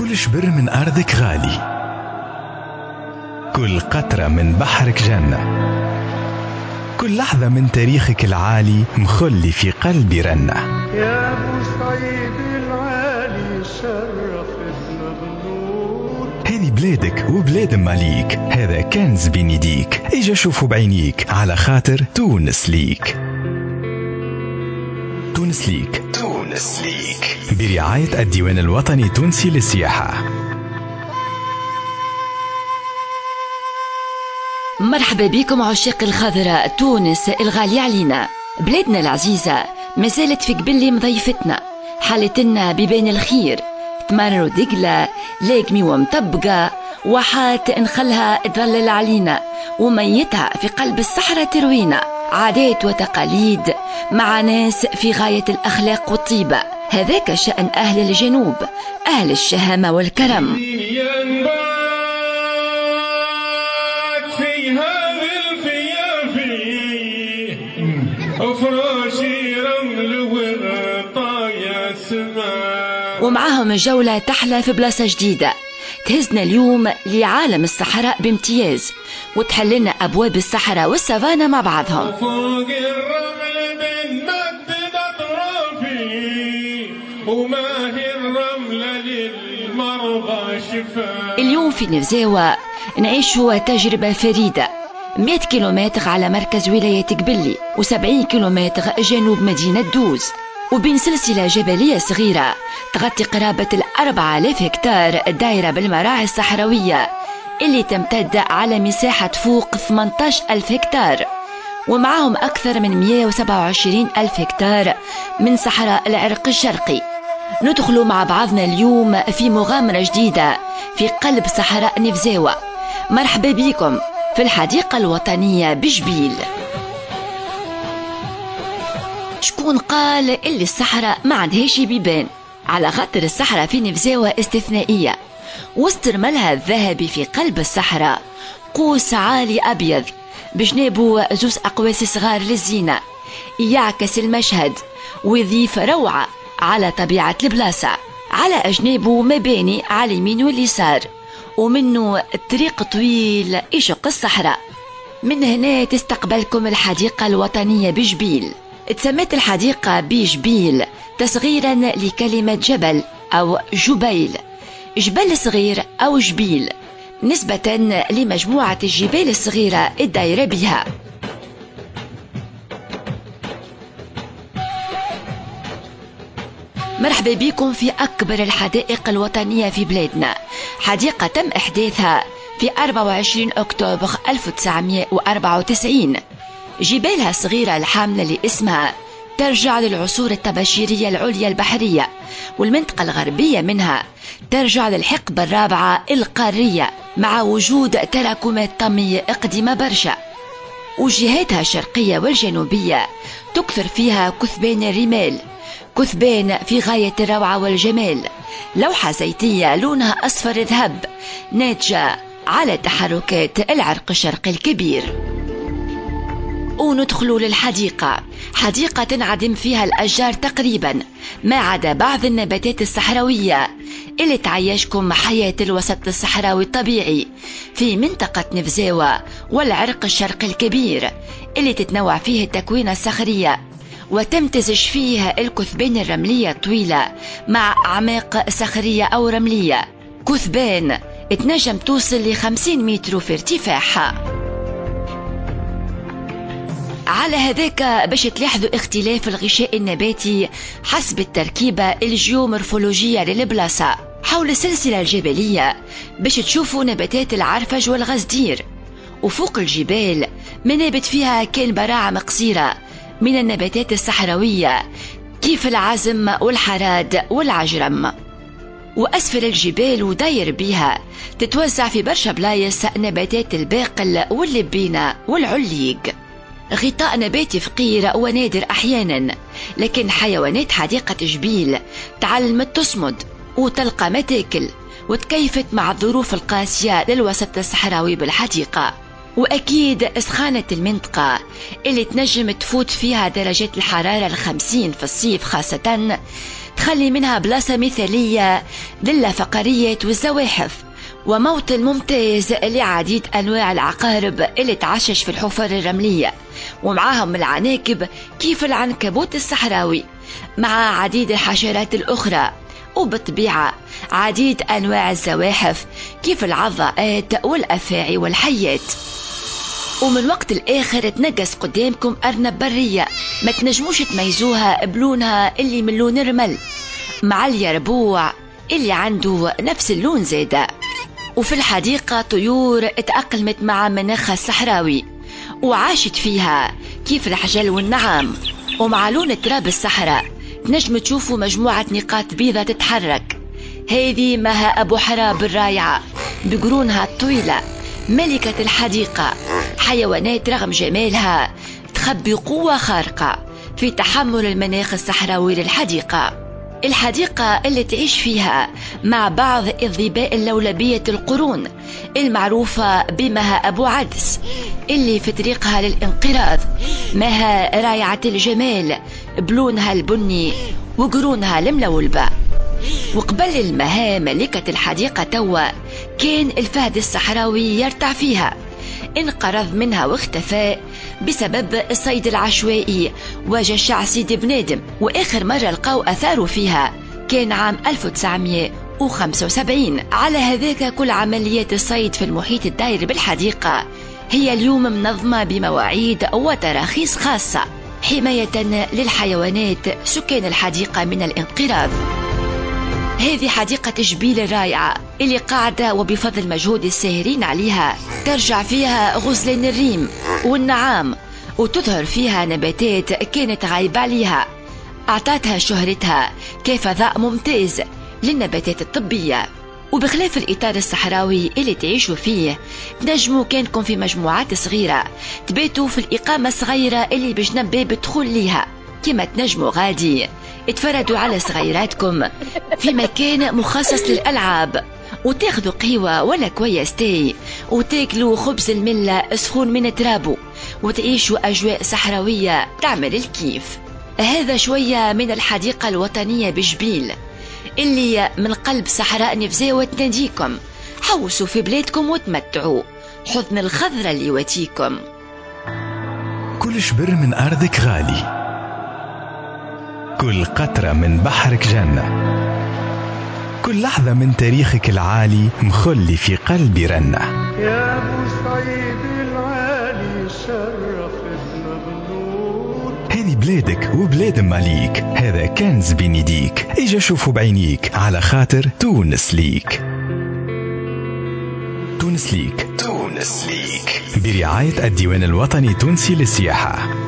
كل شبر من أرضك غالي، كل قطرة من بحرك جنة، كل لحظة من تاريخك العالي مخلي في قلبي رنة. يا بوسعيد العالي شرفتنا بالنور، هذه بلادك وبلاد ماليك، هذا كنز بين يديك، اجا شوفوا بعينيك على خاطر تونس ليك. تونس ليك، تونس ليك برعاية الديوان الوطني التونسي للسياحة. مرحبا بكم عشاق الخضراء، تونس الغالية علينا، بلادنا العزيزة ما زالت في قبلي مضيفتنا، حالتنا ببين الخير، تمر ودقلة لاقمي ومطبقة، وحات نخلها تظلل علينا، وميتها في قلب الصحراء تروينا، عادات وتقاليد مع ناس في غاية الأخلاق والطيبة. هذاك شأن أهل الجنوب، أهل الشهامة والكرم. ومعهم جولة تحلى في بلاصة جديدة تهزنا اليوم لعالم الصحراء بامتياز، وتحلنا أبواب الصحراء والسافانا مع بعضهم. وفوق الرمل بنمدد أطرافي، وما هي الرملة للمرضى شفاء. اليوم في نفزاوة نعيشوا تجربة فريدة، 100 كيلومتر على مركز ولاية قبلي، و70 كيلومتر جنوب مدينة دوز، وبين سلسلة جبلية صغيرة تغطي قرابة 4000 هكتار دايرة بالمراعي الصحراوية اللي تمتد على مساحة فوق 18,000 هكتار، ومعهم أكثر من 127,000 هكتار من صحراء العرق الشرقي. ندخل مع بعضنا اليوم في مغامرة جديدة في قلب صحراء نفزاوة. مرحبا بكم في الحديقة الوطنية بجبيل. شكون قال اللي الصحراء ما عندهاش بيبان؟ على خاطر الصحراء في نفزاوة استثنائية، وسط رملها الذهبي في قلب الصحراء قوس عالي أبيض بجنابه زوز أقواس صغار للزينة، يعكس المشهد ويضيف روعة على طبيعة البلاصة. على أجنابه مباني على اليمين واليسار، ومنه طريق طويل يشق الصحراء. من هنا تستقبلكم الحديقة الوطنية بجبيل. اتسمت الحديقة بجبيل تصغيرا لكلمة جبل أو جبيل، جبل صغير أو جبيل، نسبة لمجموعة الجبال الصغيرة الدايرة بها. مرحبا بكم في أكبر الحدائق الوطنية في بلادنا، حديقة تم إحداثها في 24 أكتوبر 1994. جبالها الصغيرة الحاملة لاسمها ترجع للعصور الطباشيرية العليا البحرية، والمنطقة الغربية منها ترجع للحقبة الرابعة القارية، مع وجود تراكمات طمية قديمة برشا. وجهاتها الشرقية والجنوبية تكثر فيها كثبان الرمال، كثبان في غاية الروعة والجمال، لوحة زيتية لونها أصفر ذهب ناتجة على تحركات العرق الشرقي الكبير. وندخلوا للحديقة، حديقة تنعدم فيها الأشجار تقريبا ما عدا بعض النباتات الصحراوية اللي تعيشكم حياة الوسط الصحراوي الطبيعي في منطقة نفزاوة والعرق الشرقي الكبير، اللي تتنوع فيه التكوين الصخرية وتمتزج فيه الكثبان الرملية الطويلة مع أعماق صخرية أو رملية، كثبان تنجم توصل ل50 متر في ارتفاعها. على هذاك باش تلاحظوا اختلاف الغشاء النباتي حسب التركيبة الجيومورفولوجية للبلاصة حول السلسلة الجبلية، باش تشوفوا نباتات العرفج والغزدير، وفوق الجبال منابت فيها كان براعم قصيرة من النباتات الصحراوية كيف العزم والحراد والعجرم. وأسفل الجبال وداير بها تتوزع في برشا بلايص نباتات الباقل واللبينة والعليق، غطاء نباتي فقير ونادر أحيانا، لكن حيوانات حديقة جبيل تعلمت تصمد وتلقى متاكل وتكيفت مع الظروف القاسية للوسط الصحراوي بالحديقة. وأكيد سخانة المنطقة اللي تنجم تفوت فيها درجات الحرارة 50 في الصيف خاصة تخلي منها بلاصة مثالية للفقريات والزواحف، وموطن ممتاز لعديد أنواع العقارب اللي تعشش في الحفر الرملية، ومعاهم العناكب كيف العنكبوت الصحراوي، مع عديد الحشرات الأخرى، وبالطبيعة عديد أنواع الزواحف كيف العضاءات والأفاعي والحيات. ومن وقت الآخر تنقص قدامكم أرنب برية ما تنجموش تميزوها بلونها اللي من لون الرمل، مع اليربوع اللي عنده نفس اللون زاده. وفي الحديقة طيور اتأقلمت مع مناخها الصحراوي وعاشت فيها كيف الحجل والنعام، ومع لون تراب الصحراء تنجم تشوفوا مجموعة نقاط بيضة تتحرك. هذه مها أبو حراب الرايعة بقرونها الطويلة، ملكة الحديقة، حيوانات رغم جمالها تخبي قوة خارقة في تحمل المناخ الصحراوي للحديقة. الحديقة اللي تعيش فيها مع بعض الظباء اللولبية القرون المعروفة بمها أبو عدس اللي في طريقها للانقراض، مها رايعة الجمال بلونها البني وقرونها الملولبة. وقبل المها ملكة الحديقة توا كان الفهد الصحراوي يرتع فيها، انقرض منها واختفى بسبب الصيد العشوائي وجشع سيدي بنادم، وآخر مرة لقاو أثاره فيها كان عام 1975. على هذاك كل عمليات الصيد في المحيط الدائري بالحديقة هي اليوم منظمة بمواعيد وتراخيص خاصة حماية للحيوانات سكان الحديقة من الانقراض. هذه حديقة جبيل الرائعة اللي قاعدة وبفضل مجهود الساهرين عليها ترجع فيها غزلان الريم والنعام، وتظهر فيها نباتات كانت غايبة عليها، أعطتها شهرتها كفضاء ممتاز للنباتات الطبية. وبخلاف الإطار الصحراوي اللي تعيشوا فيه، تنجموا كانكم في مجموعات صغيرة تباتوا في الإقامة الصغيرة اللي بجنب باب الدخول ليها، كما تنجموا غادي اتفردوا على صغيراتكم في مكان مخصص للألعاب، وتاخذوا قهوة ولا كويستي وتاكلوا خبز الملة سخون من ترابو، وتعيشوا أجواء صحراوية تعمل الكيف. هذا شوية من الحديقة الوطنية بجبيل اللي من قلب صحراء نفزاوة تناديكم. حوسوا في بلادكم وتمتعوا، حضن الخضرة اللي واتيكم. كل شبر من أرضك غالي، كل قطرة من بحرك جنة، كل لحظة من تاريخك العالي مخلي في قلبي رنة. يا أبو سعيد العالي شرفتنا بالنور. هذه بلادك وبلاد ماليك، هذا كنز بين يديك، اجا شوفوا بعينيك على خاطر تونس ليك. تونس ليك، تونس ليك برعاية الديوان الوطني التونسي للسياحة.